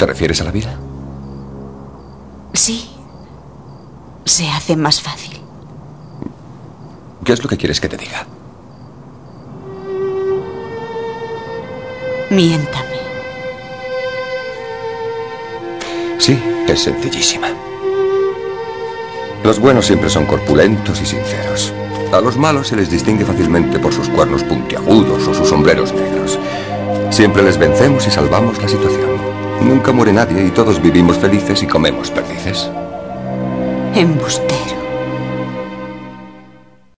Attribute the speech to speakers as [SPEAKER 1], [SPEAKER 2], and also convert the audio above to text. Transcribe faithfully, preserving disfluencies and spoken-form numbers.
[SPEAKER 1] ¿Te refieres a la vida?
[SPEAKER 2] Sí. Se hace más fácil.
[SPEAKER 1] ¿Qué es lo que quieres que te diga?
[SPEAKER 2] Miéntame.
[SPEAKER 1] Sí, es sencillísima. Los buenos siempre son corpulentos y sinceros. A los malos se les distingue fácilmente por sus cuernos puntiagudos o sus sombreros negros. Siempre les vencemos y salvamos la situación. Nunca muere nadie y todos vivimos felices y comemos perdices.
[SPEAKER 2] Embustero.